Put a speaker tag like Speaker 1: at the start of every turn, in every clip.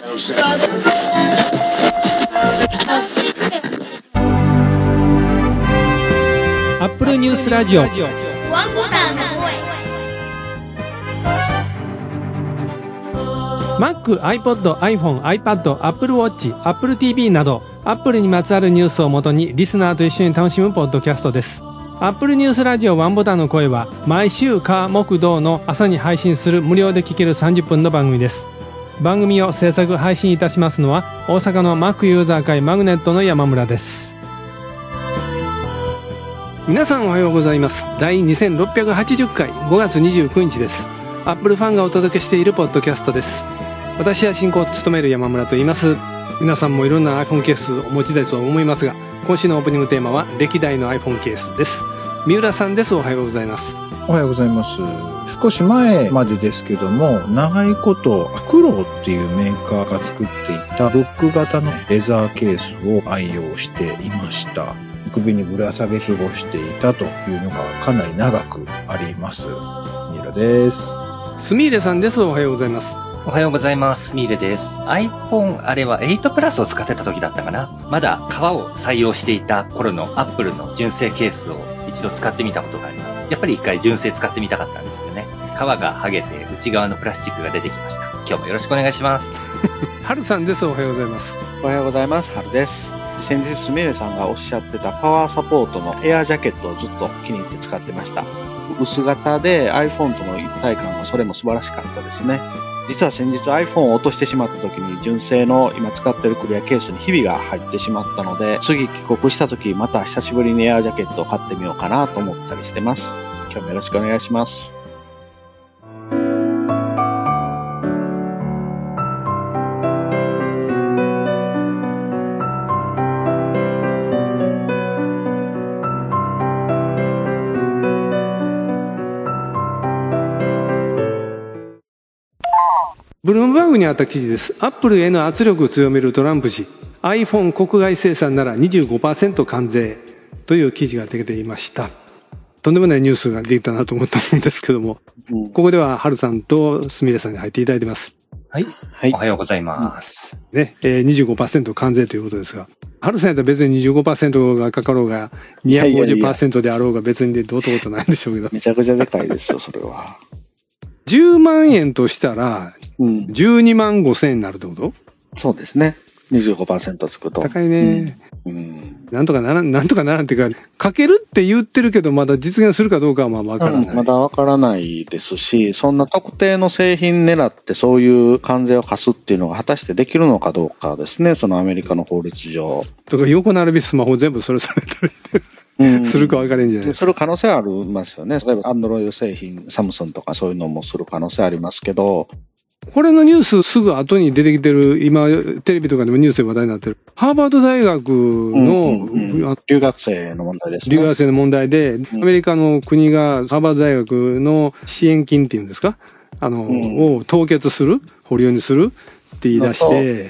Speaker 1: アップルニュースラジオワンボタンの声。Mac、iPod、iPhone、iPad、Apple Watch、Apple TV など Apple にまつわるニュースをもとにリスナーと一緒に楽しむポッドキャストです。Apple ニュースラジオワンボタンの声は毎週火木土の朝に配信する無料で聴ける30分の番組です。番組を制作配信いたしますのは大阪の Mac ユーザー会マグネットの山村です。皆さんおはようございます。第2680回5月29日です。アップルファンがお届けしているポッドキャストです。私は進行を務める山村と言います。皆さんもいろんな iPhone ケースをお持ちだと思いますが、今週のオープニングテーマは歴代の iPhone ケースです。三浦さんです。おはようございます。
Speaker 2: おはようございます。少し前までですけども、長いことアクローっていうメーカーが作っていたロック型のレザーケースを愛用していました。首にぶら下げ過ごしていたというのがかなり長くあります。三浦です。
Speaker 1: スミーレさんです。おはようございます。
Speaker 3: おはようございます。ミーレです。iPhone あれは8プラスを使ってた時だったかな。まだ革を採用していた頃の Apple の純正ケースを一度使ってみたことがあります。やっぱり一回純正使ってみたかったんですよね。革が剥げて内側のプラスチックが出てきました。今日もよろしくお願いします。
Speaker 1: はるさんです。おはようございます。
Speaker 4: おはようございます。はるです。先日スミレさんがおっしゃってたパワーサポートのエアジャケットをずっと気に入って使ってました。薄型で iPhone との一体感はそれも素晴らしかったですね。実は先日 iPhone を落としてしまった時に純正の今使ってるクリアケースにひびが入ってしまったので、次帰国した時また久しぶりにエアジャケットを買ってみようかなと思ったりしてます。今日もよろしくお願いします。
Speaker 1: ブルームバーグにあった記事です。アップルへの圧力を強めるトランプ氏、 iPhone 国外生産なら 25% 関税という記事が出ていました。とんでもないニュースが出てきたなと思ったんですけども、ここではハルさんとスミレさんに入っていただいてます。
Speaker 3: はい、はい、おはようございます、
Speaker 1: ね、25% 関税ということですが、ハルさんやったら別に 25% がかかろうが 250% であろうが別にどうってことないんでしょうけど、
Speaker 4: めちゃくちゃでかいですよそれは。
Speaker 1: 10万円としたら12万5千円になるってこと？
Speaker 4: そうですね。25% つくと
Speaker 1: 高いね、なんとかならんっていうか、かけるって言ってるけどまだ実現するかどうかはまあわからない、
Speaker 4: まだわからないですし、そんな特定の製品狙ってそういう関税を課すっていうのが果たしてできるのかどうかですね。そのアメリカの法律上
Speaker 1: とか、横並びスマホ全部それされたりするか分からんじゃないですか。
Speaker 4: する可能性ありますよね。例えばアンドロイド製品、サムスンとかそういうのもする可能性ありますけど、
Speaker 1: これのニュースすぐ後に出てきてる、今テレビとかでもニュースで話題になってるハーバード大学の、
Speaker 4: 留学生の問題ですね。
Speaker 1: 留学生の問題で、アメリカの国がハーバード大学の支援金っていうんですか、を凍結する、保留にするって言い出して、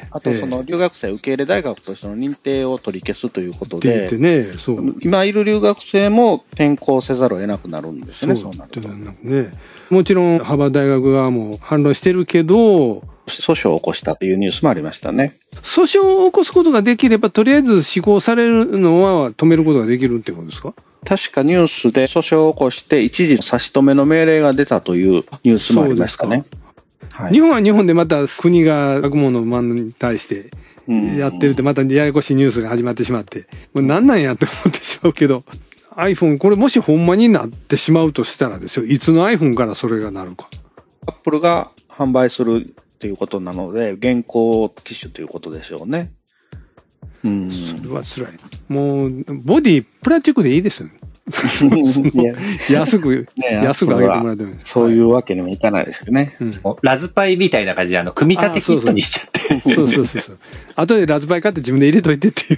Speaker 4: あとその留学生受け入れ大学としての認定を取り消すということで、
Speaker 1: って言ってね、そう。
Speaker 4: 今いる留学生も転校せざるを得なくなるんですね。そうなると。
Speaker 1: ね、もちろんハーバード大学側も反論してるけど、
Speaker 4: 訴訟を起こしたというニュースもありましたね。
Speaker 1: 訴訟を起こすことができれば、とりあえず施行されるのは止めることができるってことですか？
Speaker 4: 確かニュースで訴訟を起こして一時差し止めの命令が出たというニュースもありましたね。
Speaker 1: はい、日本は日本でまた国が学問のマンに対してやってるって、またややこしいニュースが始まってしまって、もう何なんやって思ってしまうけど、iPhone これもしほんまになってしまうとしたらですよ、いつの iPhone からそれがなるか。
Speaker 4: アップルが販売するということなので、現行機種ということでしょうね。
Speaker 1: それは辛い。もうボディプラスチックでいいですよね。安く上げてもらっても、
Speaker 4: そういうわけにもいかないですよね。
Speaker 3: ラズパイみたいな感じで組み立てキットにしちゃって。
Speaker 1: そう。後でラズパイ買って自分で入れといてっていう。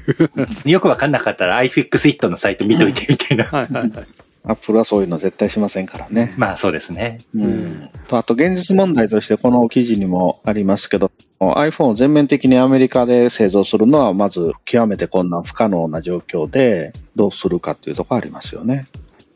Speaker 3: よくわかんなかったら iFixit のサイト見といてみたいな。
Speaker 4: アップルはそういうの絶対しませんからね。
Speaker 3: まあそうですね。
Speaker 4: あと現実問題としてこの記事にもありますけど、iPhone を全面的にアメリカで製造するのはまず極めて困難不可能な状況で、どうするかというところありますよね。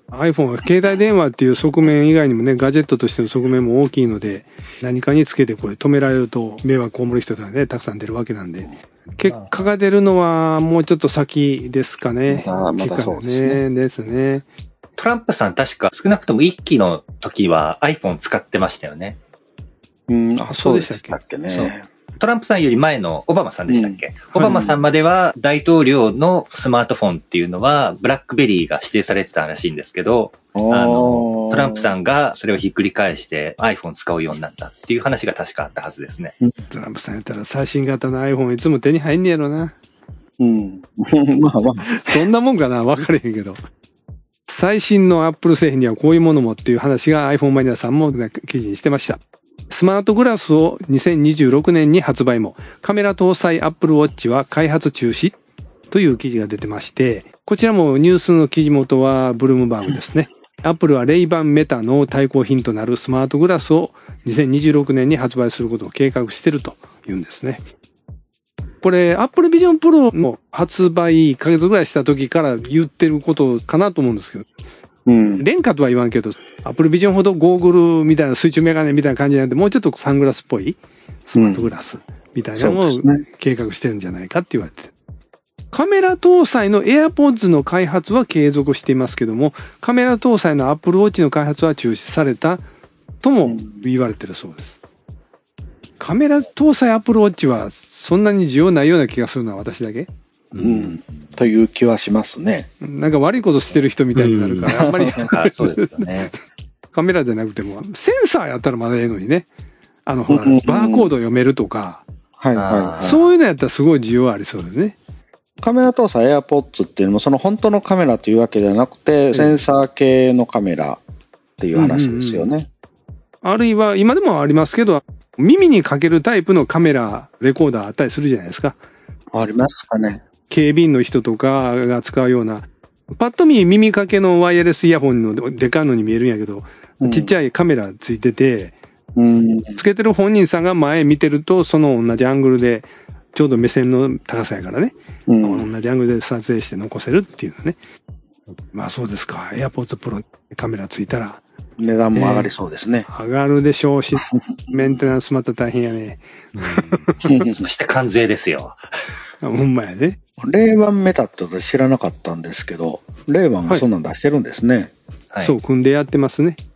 Speaker 1: iPhone は携帯電話っていう側面以外にもね、ガジェットとしての側面も大きいので、何かにつけてこれ止められると迷惑被る人がね、たくさん出るわけなんで、結果が出るのはもうちょっと先ですかね。
Speaker 4: まだそうですね。
Speaker 1: ですね。
Speaker 3: トランプさん確か少なくとも1期の時は iPhone 使ってましたよね。
Speaker 1: そうでしたっけ
Speaker 4: ね。
Speaker 3: そう。トランプさんより前のオバマさんでしたっけ、オバマさんまでは大統領のスマートフォンっていうのはブラックベリーが指定されてたらしいんですけど、トランプさんがそれをひっくり返して iPhone 使うようになったっていう話が確かあったはずですね。
Speaker 1: トランプさんやったら最新型の iPhone いつも手に入んねやろな。
Speaker 4: まあまあ。
Speaker 1: そんなもんかな分かれへんけど。最新の Apple 製品にはこういうものもっていう話が iPhone マニアさんも記事にしてました。スマートグラスを2026年に発売も、カメラ搭載 Apple Watch は開発中止という記事が出てまして、こちらもニュースの記事元はブルームバーグですね。Apple はレイバンメタの対抗品となるスマートグラスを2026年に発売することを計画しているというんですね。これ Apple Vision Pro の発売1ヶ月ぐらいした時から言ってることかなと思うんですけど、廉価とは言わんけど、Apple Vision ほどゴーグルみたいな水中メガネみたいな感じなんで、もうちょっとサングラスっぽいスマートグラスみたいなのを計画してるんじゃないかって言われてる。カメラ搭載の AirPods の開発は継続していますけども、カメラ搭載の Apple Watch の開発は中止されたとも言われてるそうです。カメラ搭載 Apple Watch はそんなに需要ないような気がするのは私だけ？
Speaker 4: という気はしますね。
Speaker 1: なんか悪いことしてる人みたいになるから、あんまり
Speaker 3: そうですよね。
Speaker 1: カメラじゃなくても、センサーやったらまだええのにね。ほら、バーコード読めるとか、そういうのやったらすごい需要ありそうですね。
Speaker 4: カメラ搭載 AirPods っていうのも、その本当のカメラというわけではなくて、センサー系のカメラっていう話ですよね。
Speaker 1: あるいは、今でもありますけど、耳にかけるタイプのカメラ、レコーダーあったりするじゃないですか。
Speaker 4: ありますかね。
Speaker 1: 警備員の人とかが使うような、パッと見耳かけのワイヤレスイヤホンのでかいのに見えるんやけど、ちっちゃいカメラついてて、つけてる本人さんが前見てると、その同じアングルで、ちょうど目線の高さやからね、同じアングルで撮影して残せるっていうのね。まあそうですか。AirPods Pro カメラついたら。
Speaker 4: 値段も上がりそうですね。
Speaker 1: 上がるでしょうし、メンテナンスまた大変やね。
Speaker 3: そして関税ですよ。
Speaker 1: ほんまやね。
Speaker 4: レイバンメタって私知らなかったんですけど、レイバンがそんなん出してるんですね。
Speaker 1: そう、組んでやってますね。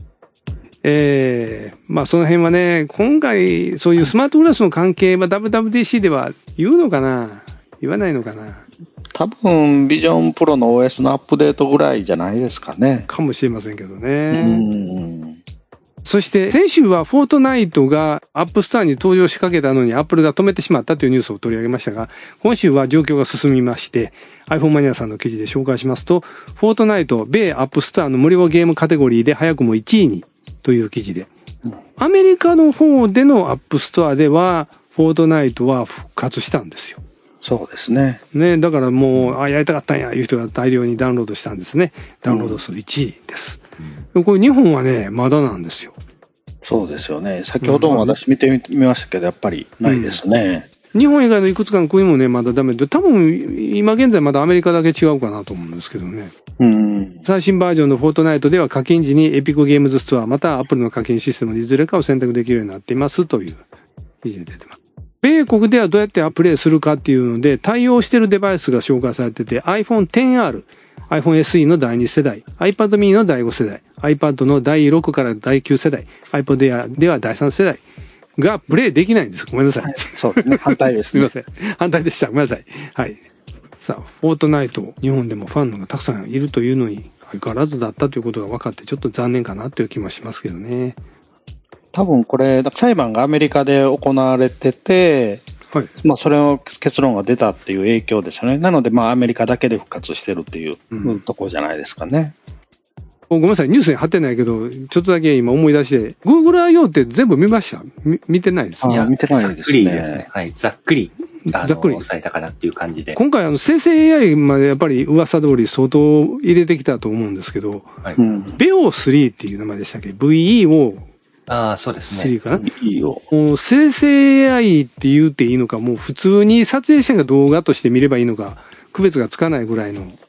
Speaker 1: まあその辺はね、今回そういうスマートグラスの関係は WWDC では言うのかな？言わないのかな？
Speaker 4: 多分、ビジョンプロの OS のアップデートぐらいじゃないですかね。
Speaker 1: かもしれませんけどね。そして先週はフォートナイトがアップストアに登場しかけたのにアップルが止めてしまったというニュースを取り上げましたが、今週は状況が進みまして、iPhone マニアさんの記事で紹介しますと、フォートナイト、米アップストアの無料ゲームカテゴリーで早くも1位にという記事で、アメリカの方でのアップストアでは、フォートナイトは復活したんですよ。
Speaker 4: そうですね。
Speaker 1: ね、だからもう、やりたかったんや、いう人が大量にダウンロードしたんですね。ダウンロード数1位です。これ日本はね、まだなんですよ。
Speaker 4: そうですよね。先ほども私見てみましたけど、やっぱりないですね。
Speaker 1: 日本以外のいくつかの国もね、まだダメで、多分今現在まだアメリカだけ違うかなと思うんですけどね。最新バージョンのフォートナイトでは課金時にエピコゲームズストアまたはアップルの課金システムのいずれかを選択できるようになっていますという記事で出てます。米国ではどうやってプレイするかっていうので対応しているデバイスが紹介されてて iPhone XR、iPhone SE の第2世代、iPad mini の第5世代、iPad の第6から第9世代、iPod Air では第3世代がプレイできないんです。ごめんなさい。
Speaker 4: そうですね。反対です、
Speaker 1: すみません。反対でした。ごめんなさい。はい。さあ、フォートナイト、日本でもファンのがたくさんいるというのに、相変わらずだったということが分かって、ちょっと残念かなという気もしますけどね。
Speaker 4: 多分これ、裁判がアメリカで行われてて、はい、まあそれの結論が出たっていう影響ですよね。なので、まあアメリカだけで復活してるっていう、ところじゃないですかね。
Speaker 1: ごめんなさい、ニュースに貼ってないけど、ちょっとだけ今思い出して、Google I.O. って全部見ました？見てないですね。
Speaker 4: 見てないですね。
Speaker 3: ざっくりですね。はい、ざっくり。されたかなっていう感じで。
Speaker 1: 今回生成 AI までやっぱり噂通り相当入れてきたと思うんですけど、はい、VEO3 っていう名前でしたっけ？ VEO。
Speaker 3: そうですね。
Speaker 1: 3かな？もう生成 AI って言っていいのか、もう普通に撮影した動画として見ればいいのか、区別がつかないぐらいの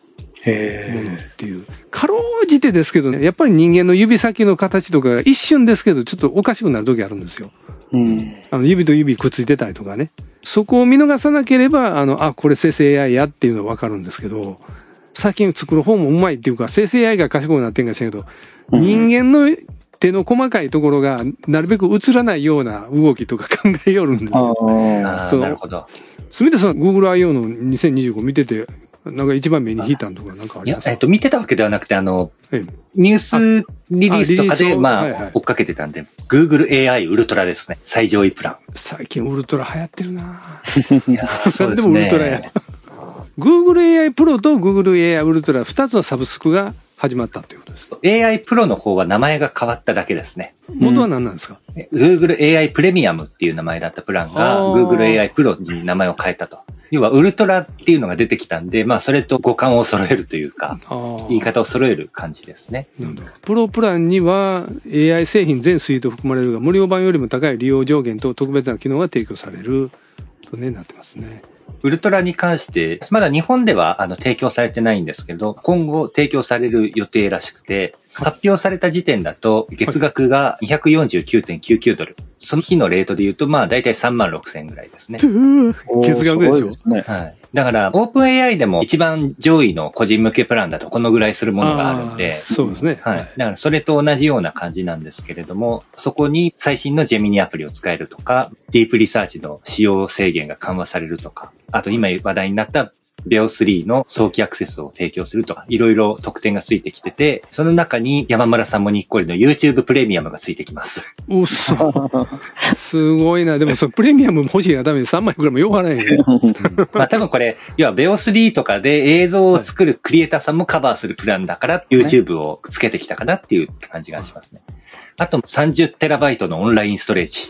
Speaker 1: ものっていう。かろうじてですけどね、やっぱり人間の指先の形とかが一瞬ですけど、ちょっとおかしくなる時あるんですよ。指と指くっついてたりとかね。そこを見逃さなければ、これ生成 AI やっていうのはわかるんですけど、最近作る方もうまいっていうか、生成 AI が賢くなってんかしらんけど、人間の手の細かいところがなるべく映らないような動きとか考えよるんですよ。
Speaker 3: なるほど。
Speaker 1: すみれさん、Google I.O. の2025見てて、なんか一番目に引いたんとかなんかありますか？
Speaker 3: いや、見てたわけではなくて、ニュースリリースとかで、追っかけてたんで、Google AI ウルトラですね。最上位プラン。
Speaker 1: 最近ウルトラ流行ってるな
Speaker 3: ぁ。いやそうですね。
Speaker 1: でもウルトラや。Google AI プロと Google AI ウルトラ2つのサブスクが始まったということです。
Speaker 3: AI プロの方は名前が変わっただけですね。
Speaker 1: 元は何なんですか？
Speaker 3: Google AI プレミアムっていう名前だったプランが Google AI プロに名前を変えたと。要はウルトラっていうのが出てきたんで、それと互換を揃えるというか、言い方を揃える感じですね。
Speaker 1: プロプランには AI 製品全スイート含まれるが、無料版よりも高い利用上限と特別な機能が提供されるとね、なってますね。
Speaker 3: ウルトラに関して、まだ日本では提供されてないんですけど、今後提供される予定らしくて、発表された時点だと月額が 249.99 ドル。その日のレートで言うと、だいたい36,000円ぐらいですね。
Speaker 1: 月額でしょ。
Speaker 3: はい。だから、オープン AI でも一番上位の個人向けプランだとこのぐらいするものがあるんで。
Speaker 1: そうですね。
Speaker 3: はい。だからそれと同じような感じなんですけれども、そこに最新のジェミニアプリを使えるとか、ディープリサーチの使用制限が緩和されるとか、あと今話題になったBEO3 の早期アクセスを提供するとか、いろいろ特典がついてきてて、その中に山村さんもにっこりの YouTube プレミアムがついてきます。
Speaker 1: うっそ。すごいな。でもそのプレミアム欲しいがために3枚くらいもよくないね。
Speaker 3: 多分これ、要は BEO3 とかで映像を作るクリエイターさんもカバーするプランだから、YouTube をつけてきたかなっていう感じがしますね。あと 30TB のオンラインストレージ。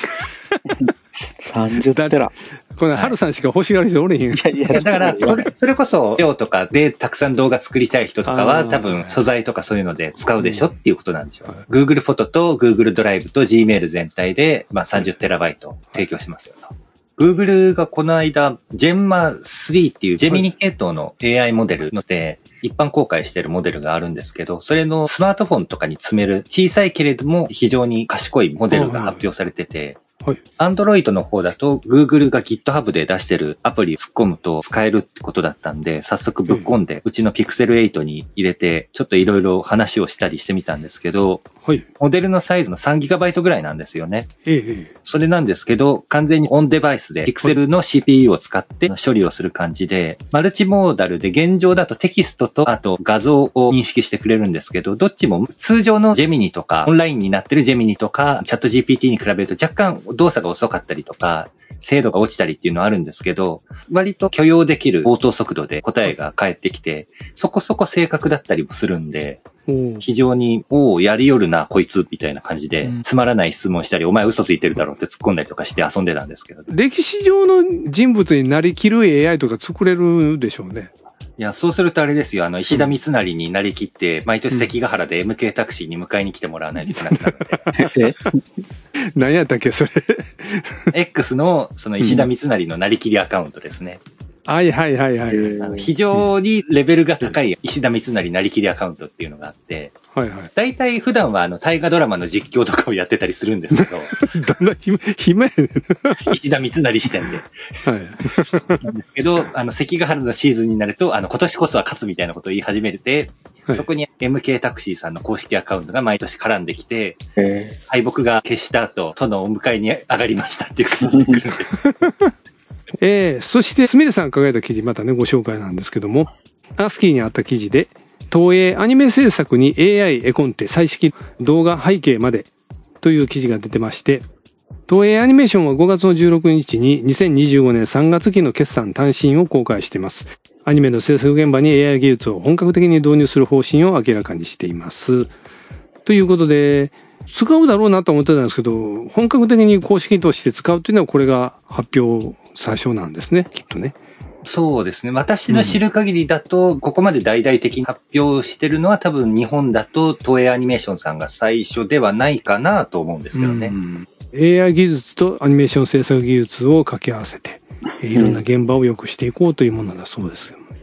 Speaker 4: 30テラ。
Speaker 1: これ、ハルさんしか欲しがる人おれへん。
Speaker 3: だから、それこそ、BEOとかでたくさん動画作りたい人とかは、多分素材とかそういうので使うでしょっていうことなんでしょう。Google フォトと Google ドライブと Gmail 全体で、30TB 提供しますよと。Google がこの間、Gemma 3っていうジェミニ系統の AI モデルので、一般公開しているモデルがあるんですけど、それのスマートフォンとかに積める小さいけれども非常に賢いモデルが発表されてて、Android の方だと Google が GitHub で出してるアプリ突っ込むと使えるってことだったんで、早速ぶっ込んで、うちの Pixel 8に入れて、ちょっといろいろ話をしたりしてみたんですけど、モデルのサイズの 3GB ぐらいなんですよね。それなんですけど、完全にオンデバイスで Pixel の CPU を使って処理をする感じで、マルチモーダルで現状だとテキストとあと画像を認識してくれるんですけど、どっちも通常のジェミニとか、オンラインになってるジェミニとか、チャット GPT に比べると若干動作が遅かったりとか、精度が落ちたりっていうのはあるんですけど、割と許容できる応答速度で答えが返ってきて、そこそこ正確だったりもするんで、非常に、やりよるな、こいつ、みたいな感じで、つまらない質問したり、お前嘘ついてるだろうって突っ込んだりとかして遊んでたんですけど。
Speaker 1: 歴史上の人物になりきる AI とか作れるでしょうね。
Speaker 3: いや、そうするとあれですよ、石田三成になりきって、毎年関ヶ原で MK タクシーに迎えに来てもらわないといけなくなって。
Speaker 1: 何やったっけ、それ。
Speaker 3: X の、その石田三成のなりきりアカウントですね。
Speaker 1: はいはいはいはい。
Speaker 3: 非常にレベルが高い石田三成なりきりアカウントっていうのがあって、大体普段は大河ドラマの実況とかをやってたりするんですけど、
Speaker 1: だんだん暇やね
Speaker 3: 石田三成視点で。なんですけど、関ヶ原のシーズンになると、今年こそは勝つみたいなことを言い始めて、そこに MK タクシーさんの公式アカウントが毎年絡んできて、敗北が決した後、殿をお迎えに上がりましたっていう感じで来るんです。
Speaker 1: そして、すみれさんが書いた記事、またね、ご紹介なんですけども、アスキーにあった記事で、東映アニメ制作に AI 絵コンテ彩色動画背景までという記事が出てまして、東映アニメーションは5月の16日に2025年3月期の決算単身を公開しています。アニメの制作現場に AI 技術を本格的に導入する方針を明らかにしています。ということで、使うだろうなと思ってたんですけど、本格的に公式として使うというのはこれが発表最初なんですね、きっとね。
Speaker 3: そうですね。私の知る限りだと、ここまで大々的に発表してるのは多分日本だと東映アニメーションさんが最初ではないかなと思うんですけどね。
Speaker 1: AI 技術とアニメーション制作技術を掛け合わせて、いろんな現場を良くしていこうというものだそうです。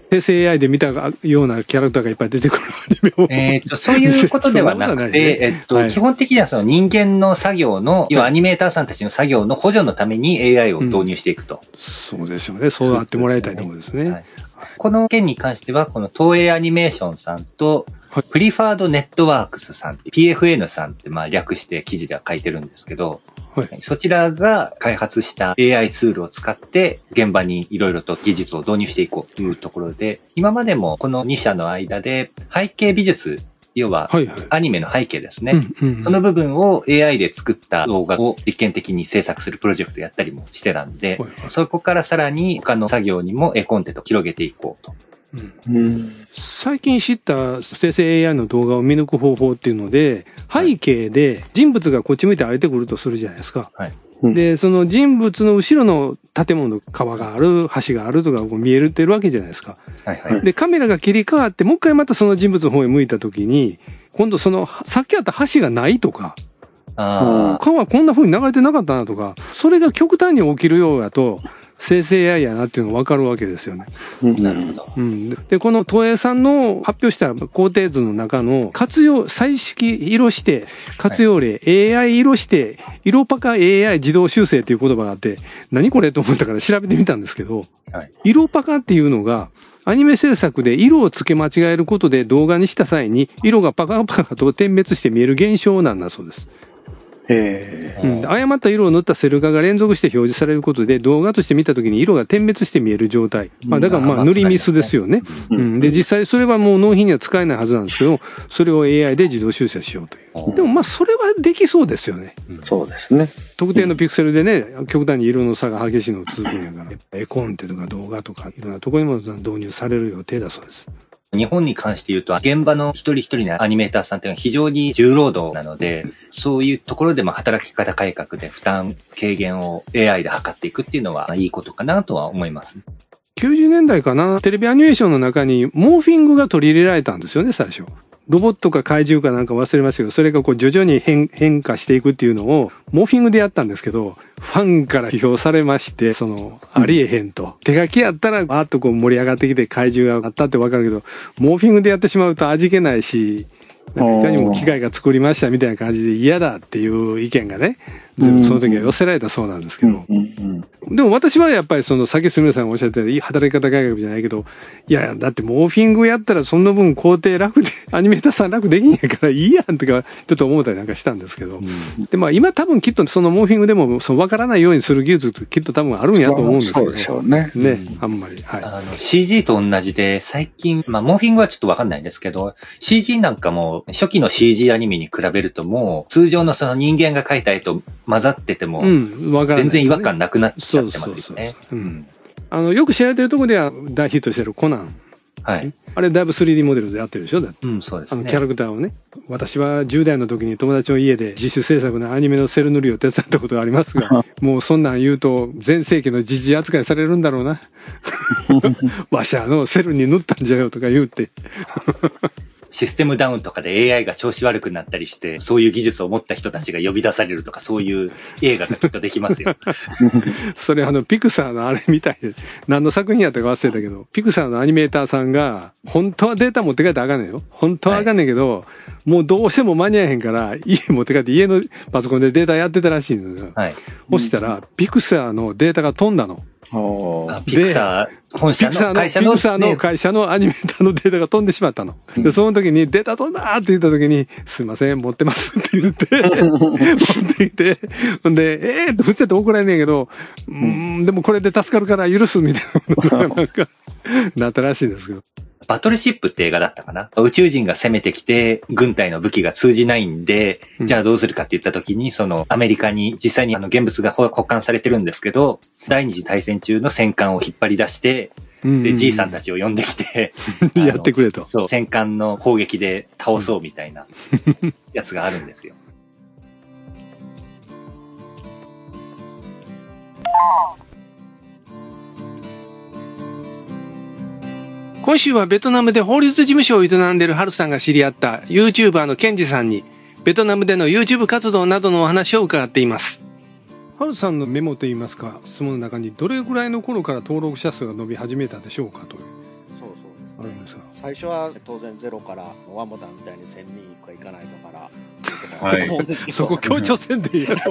Speaker 1: 生成 AI で見たようなキャラクターがいっぱい出てくるアニメを。
Speaker 3: そういうことではなくて、
Speaker 1: はい、
Speaker 3: 基本的にはその人間の作業の、要はアニメーターさんたちの作業の補助のために AI を導入していくと。
Speaker 1: そうですよね。そうなってもらいたいところですね。はい、
Speaker 3: この件に関しては、この東映アニメーションさんと、プリファードネットワークスさんって、PFN さんって略して記事では書いてるんですけど、はい、そちらが開発した AI ツールを使って現場にいろいろと技術を導入していこうというところで、今までもこの2社の間で背景美術、要はアニメの背景ですね。その部分を AI で作った動画を実験的に制作するプロジェクトやったりもしてたんで、そこからさらに他の作業にも絵コンテンツを広げていこうと。
Speaker 1: 最近知った生成 AI の動画を見抜く方法っていうので、背景で人物がこっち向いて歩いてくるとするじゃないですか。はい、で、その人物の後ろの建物、川がある、橋があるとか見えてるわけじゃないですか。はいはい、で、カメラが切り替わって、もう一回またその人物の方へ向いたときに、今度その、さっきあった橋がないとか、川こんな風に流れてなかったなとか、それが極端に起きるようやと、生成 AI やなっていうのが分かるわけですよね。
Speaker 3: なるほど。
Speaker 1: で、この東映さんの発表した工程図の中の活用、彩色色指定、活用例、AI 色指定、色パカ AI 自動修正っていう言葉があって、何これと思ったから調べてみたんですけど、色パカっていうのが、アニメ制作で色を付け間違えることで動画にした際に色がパカパカと点滅して見える現象なんだそうです。誤った色を塗ったセル画が連続して表示されることで動画として見たときに色が点滅して見える状態。だから塗りミスですよね。で、実際それはもう納品には使えないはずなんですけど、それを AI で自動修正しようという。でもそれはできそうですよね。
Speaker 4: そうですね。
Speaker 1: 特定のピクセルでね、極端に色の差が激しいのを続くんやから、絵コンテとか動画とかいろんなところにも導入される予定だそうです。
Speaker 3: 日本に関して言うと、現場の一人一人のアニメーターさんっていうのは非常に重労働なので、そういうところでも働き方改革で負担軽減を AI で測っていくっていうのはいいことかなとは思います。
Speaker 1: 90年代かな、テレビアニメーションの中にモーフィングが取り入れられたんですよね、最初。ロボットか怪獣かなんか忘れましたけど、それがこう徐々に変化していくっていうのを、モーフィングでやったんですけど、ファンから批評されまして、ありえへんと。手書きやったら、バーッとこう盛り上がってきて怪獣があったってわかるけど、モーフィングでやってしまうと味気ないし、いかにも機械が作りましたみたいな感じで嫌だっていう意見がね、全部その時は寄せられたそうなんですけど。でも私はやっぱりさっきすみれさんがおっしゃったように、働き方改革じゃないけど、いや、だってモーフィングやったらその分工程楽で、アニメーターさん楽できんやからいいやんとか、ちょっと思ったりなんかしたんですけど。で、今多分きっとそのモーフィングでも、わからないようにする技術ってきっと多分あるんやと思うんですけど。
Speaker 4: そうでしょうね。
Speaker 1: ね、あんまり。はい。
Speaker 3: CG と同じで、最近、モーフィングはちょっとわかんないんですけど、CG なんかも、初期の CG アニメに比べるともう、通常のその人間が描いた絵と混ざってても、全然違和感なくなっちゃってますよね。
Speaker 1: よく知られてるところでは大ヒットしてるコナン。はい。あれだいぶ 3D モデルでやってるでしょだって。
Speaker 3: そうですね。
Speaker 1: キャラクターをね。私は10代の時に友達の家で自主制作のアニメのセル塗りを手伝ったことがありますが、もうそんなん言うと全盛期の時事扱いされるんだろうな。わしセルに塗ったんじゃよとか言うて。
Speaker 3: システムダウンとかで AI が調子悪くなったりして、そういう技術を持った人たちが呼び出されるとか、そういう映画がきっとできますよ。
Speaker 1: それピクサーのあれみたいで、何の作品やったか忘れたけど、ピクサーのアニメーターさんが、本当はデータ持って帰ったらあかんねんよ。本当はあかんねんけど、もうどうしても間に合えへんから、家持って帰って家のパソコンでデータやってたらしいんですよ。はい。そしたら、ピクサーのデータが飛んだの。
Speaker 3: ピクサー本社の会社の、
Speaker 1: ピクサーの会社のアニメーターのデータが飛んでしまったの。で、その時にデータ飛んだって言った時に、すいません、持ってますって言って、持ってきて、ほんで、って普通やって怒られんねんけど、でもこれで助かるから許すみたいなのがなんか、なったらしいんですけど。
Speaker 3: バトルシップって映画だったかな。宇宙人が攻めてきて、軍隊の武器が通じないんで、じゃあどうするかって言った時に、アメリカに実際に現物が保管されてるんですけど、第二次大戦中の戦艦を引っ張り出して、で、G さんたちを呼んできて、
Speaker 1: やってくれと。
Speaker 3: そう、戦艦の砲撃で倒そうみたいなやつがあるんですよ。
Speaker 1: 今週はベトナムで法律事務所を営んでいるハルさんが知り合った YouTuber のケンジさんにベトナムでの YouTube 活動などのお話を伺っています。ハルさんのメモといいますか質問の中にどれぐらいの頃から登録者数が伸び始めたでしょうかという。
Speaker 4: そうです
Speaker 1: るんですか？
Speaker 5: 最初は当然ゼロからワンボタンみたいに1000人いくかいかないのから、
Speaker 2: はい
Speaker 1: そこ強調せんでいいやろ。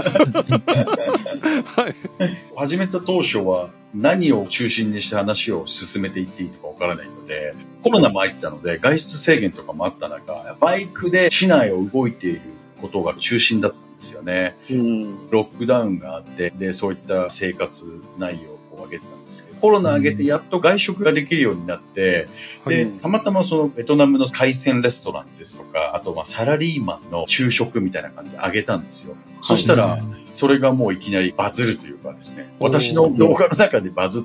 Speaker 1: はい。
Speaker 6: 始めた当初は何を中心にして話を進めていっていいとかわからないので、コロナも入ったので外出制限とかもあった中、バイクで市内を動いていることが中心だったんですよね。ロックダウンがあって、で、そういった生活内容を上げてたんですけど、コロナ上げてやっと外食ができるようになって、で、たまたまそのベトナムの海鮮レストランですとか、あとサラリーマンの昼食みたいな感じで上げたんですよ。そしたら、それがもういきなりバズるというかですね、私の動画の中でバズって、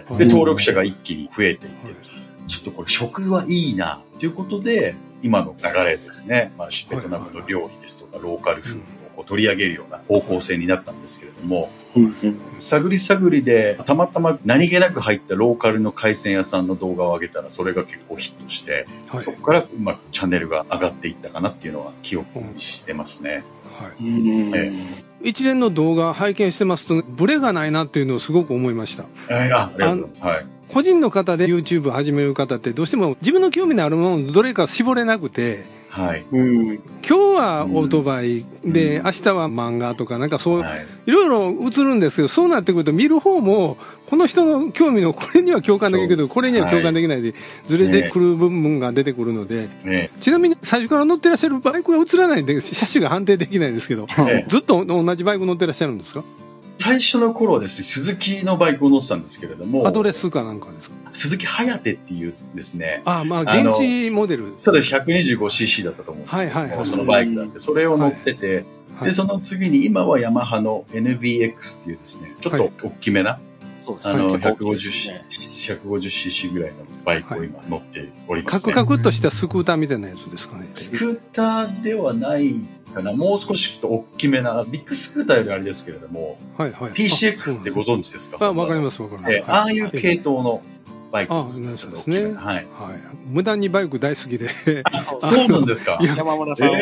Speaker 6: で、登録者が一気に増えていって、ちょっとこれ食はいいな、ということで、今の流れですね、ベトナムの料理ですとか、ローカルフードを取り上げるような方向性になったんですけれども、探り探りで、たまたま何気なく入ったローカルの海鮮屋さんの動画を上げたら、それが結構ヒットして、そこからうまくチャンネルが上がっていったかなっていうのは記憶にしてますね。
Speaker 1: 一連の動画拝見してますと、ブレがないなっていうのをすごく思いました。
Speaker 6: ありがとうございます。はい。
Speaker 1: 個人の方で YouTube 始める方ってどうしても自分の興味のあるものどれか絞れなくて、
Speaker 6: はい。
Speaker 1: 今日はオートバイで、明日は漫画とかなんかそう、いろいろ映るんですけど、そうなってくると見る方も、この人の興味のこれには共感できるけど、これには共感できないで、ずれてくる部分が出てくるので、ちなみに最初から乗ってらっしゃるバイクが映らないんで、車種が判定できないんですけど、ずっと同じバイク乗ってらっしゃるんですか？
Speaker 6: 最初の頃はですね、鈴木のバイクを乗ってたんですけれども。
Speaker 1: アドレスかなんかですか？
Speaker 6: 鈴木ハヤテっていうですね。
Speaker 1: 現地モデル。
Speaker 6: そうです。125cc だったと思うんですけど、そのバイクだって、それを乗ってて、で、その次に今はヤマハの NBX っていうですね、ちょっと大きめな、150cc ぐらいのバイクを今乗っておりますね。
Speaker 1: カクカクっとしたスクーターみたいなやつですかね。
Speaker 6: スクーターではないかな。もう少しちょっと大きめな、ビッグスクーターよりあれですけれども、PCX ってご存知ですか？
Speaker 1: わかります、わかります。
Speaker 6: ああいう系統のバイクです。
Speaker 1: そうですね。はい。無駄にバイク大好きで。
Speaker 6: そうなんですか？
Speaker 5: 山村さん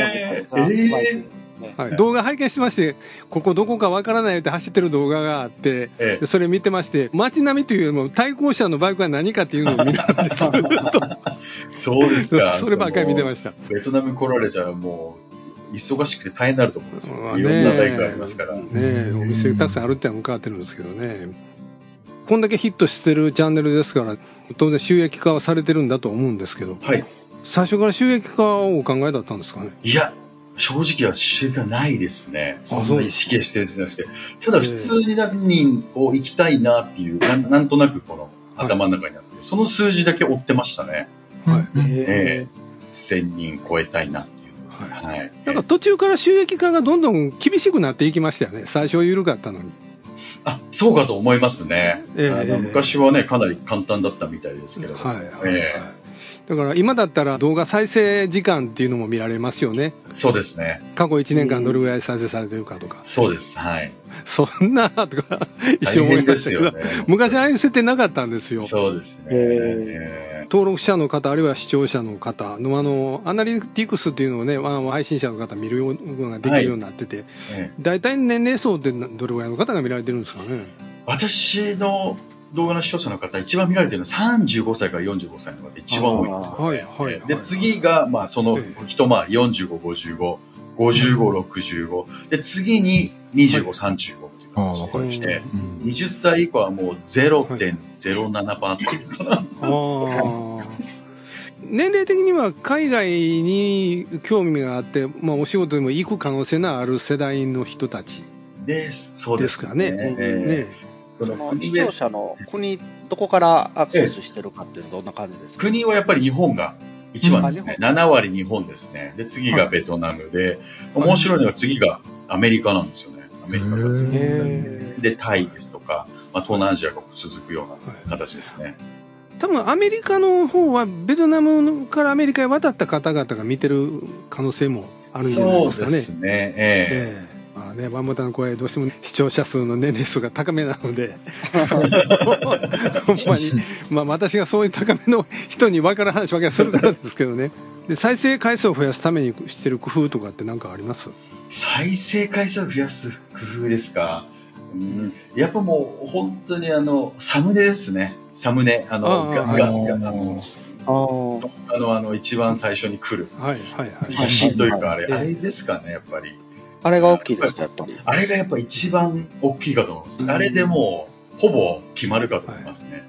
Speaker 1: 動画拝見してまして、ここどこかわからないって走ってる動画があって、それ見てまして、街並みというよりも対向車のバイクは何かっていうのを見るんです。
Speaker 6: そうですか。
Speaker 1: そればっかり見てました。
Speaker 6: ベトナム来られたらもう、忙しくて大変になると思うんですよ。いろんなバイクありますから。
Speaker 1: お店たくさんあるっては向かってるんですけどね。こんだけヒットしてるチャンネルですから、当然収益化はされてるんだと思うんですけど、最初から収益化をお考えだったんですかね？
Speaker 6: いや、正直は収益がないですね。そんな意識してなくて。ただ普通に何人を行きたいなっていう、なんとなくこの頭の中にあって、その数字だけ追ってましたね。1000人超えたいなっていうのですね。
Speaker 1: なんか途中から収益化がどんどん厳しくなっていきましたよね。最初は緩かったのに。
Speaker 6: そうかと思いますね。昔はね、かなり簡単だったみたいですけれども。
Speaker 1: だから今だったら動画再生時間っていうのも見られますよね。
Speaker 6: そうですね。
Speaker 1: 過去1年間どれぐらい再生されてるかとか。
Speaker 6: そうです。はい。
Speaker 1: そんなとか一瞬思いましたけど、昔ああいう設定なかったんですよ。
Speaker 6: そうですね。
Speaker 1: 登録者の方あるいは視聴者の方のアナリティクスっていうのをね、配信者の方見ることができるようになってて、大体年齢層ってどれぐらいの方が見られてるんですかね？
Speaker 6: 私の動画の視聴者の方、一番見られてるのは35歳から45歳の方が一番多いんですよね。で、次が、その一回り45、55、55、65。で、次に25、35っていう感じでして、20歳以降はもう 0.07%
Speaker 1: 年齢的には海外に興味があって、お仕事でも行く可能性のある世代の人たち
Speaker 6: そうですかね。
Speaker 5: 視聴者の国、どこからアクセスしてるかっていうのはどんな感じですか？
Speaker 6: 国はやっぱり日本が一番ですね。7割日本ですね。で、次がベトナムで、面白いのは次がアメリカなんですよね。アメリカが次で、タイですとか、東南アジアが続くような形ですね。
Speaker 1: 多分アメリカの方はベトナムからアメリカへ渡った方々が見てる可能性もあるんじゃないですかね。
Speaker 6: そうですね。
Speaker 1: ワンボタンの声どうしても視聴者数の年齢層が高めなのでほんまに私がそういう高めの人に分かる話ばかりするからですけどね。で、再生回数を増やすためにしてる工夫とかって何かあります？
Speaker 6: 再生回数を増やす工夫ですか？やっぱもう本当にサムネですね。サムネ一番最初に来る。
Speaker 1: はいはいはい。
Speaker 6: 写真というか、あれですかね、やっぱり。
Speaker 5: あれが大きいですか、やっぱり。
Speaker 6: あれがやっぱ一番大きいかと思います。あれでもう、ほぼ決まるかと思いますね。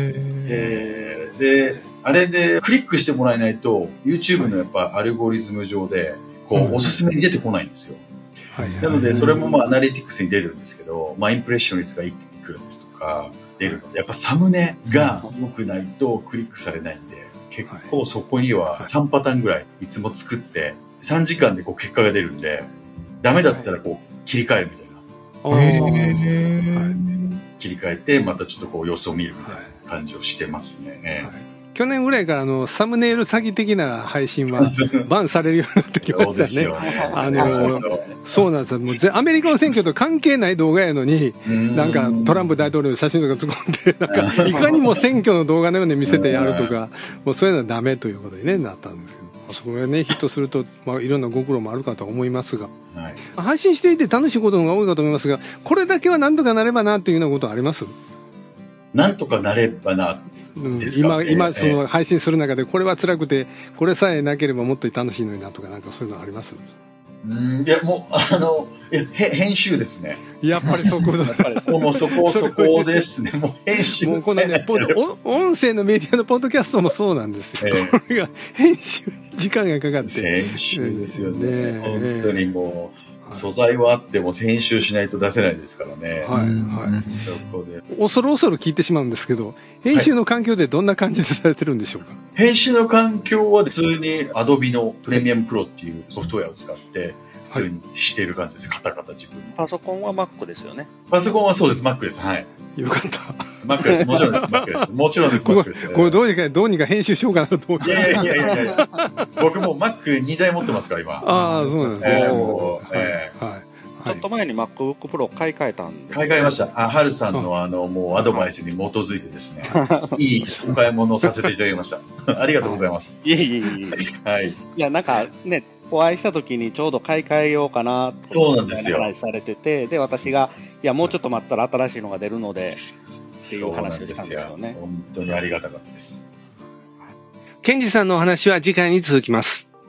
Speaker 6: で、あれでクリックしてもらえないと、YouTube のやっぱアルゴリズム上で、おすすめに出てこないんですよ。なので、それもアナリティクスに出るんですけど、インプレッション率がいくらですとか、出るので、やっぱサムネが良くないとクリックされないんで、結構そこには3パターンぐらいいつも作って、3時間で結果が出るんで、ダメだったら切り替えるみたいな。切り替えて、またちょっと様子を見るみたいな感じをしてますね。
Speaker 1: 去年ぐらいからサムネイル詐欺的な配信はバンされるようになってきましたね。そうなんですよ。もうアメリカの選挙と関係ない動画やのに、なんかトランプ大統領の写真とか突っ込んで、なんかいかにも選挙の動画のように見せてやるとか、もうそういうのはダメということになったんですけど。それがね、ヒットすると、いろんなご苦労もあるかと思いますが、配信していて楽しいことが多いかと思いますが、これだけはなんとかなればなというようなことはあります？
Speaker 6: なんとかなればな。
Speaker 1: 今その配信する中でこれは辛くてこれさえなければもっと楽しいのになとかなんかそういうのあります？
Speaker 6: いやもう編集ですね。
Speaker 1: やっぱりそこ
Speaker 6: もうそこですね。もう編集。
Speaker 1: もうこのね音声のメディアのポッドキャストもそうなんですよ。これが編集に時間がかかって。
Speaker 6: 編集ですよね。本当にもう。素材はあっても編集しないと出せないですからね。そこで。恐る
Speaker 1: 聞いてしまうんですけど、編集の環境でどんな感じでされてるんでしょうか？
Speaker 6: 編集の環境は普通に Adobe のプレミアムプロっていうソフトウェアを使って普通にしている感じです。カタカタ自分の。
Speaker 5: パソコンは Mac ですよね。
Speaker 6: パソコンはそうです。Mac です。はい。
Speaker 1: よかった。
Speaker 6: Mac です。もちろんです。Mac です。もちろんです。Mac です。
Speaker 1: これどうにか編集しようかなと思って。
Speaker 6: いや。僕も Mac2 台持ってますから、今。
Speaker 1: ああ、そうなんですね。
Speaker 5: ちょっと前に MacBook Pro 買い替えたんで。
Speaker 6: 買い替えました。ハルさんのもうアドバイスに基づいてですね、いいお買い物をさせていただきました。ありがとうございます。
Speaker 5: いえ。
Speaker 6: はい。
Speaker 5: いや、なんかね、お会いした時にちょうど買い替えようかなと。
Speaker 6: そうなんですよ。
Speaker 5: 話されてて、で、私が、いや、もうちょっと待ったら新しいのが出るので、っていう話をしたんですよね。
Speaker 6: 本当にありがたかったです。
Speaker 1: ケンジさんのお話は次回に続きます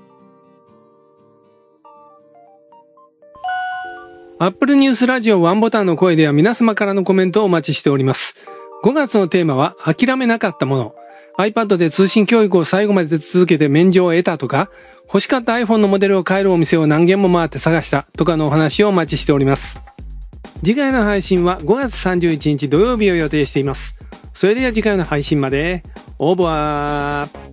Speaker 1: 。Apple News ラジオワンボタンの声では皆様からのコメントをお待ちしております。5月のテーマは諦めなかったもの。iPad で通信教育を最後まで続けて免除を得たとか、欲しかった iPhone のモデルを買えるお店を何軒も回って探したとかのお話をお待ちしております。次回の配信は5月31日土曜日を予定しています。それでは次回の配信まで、オーバー。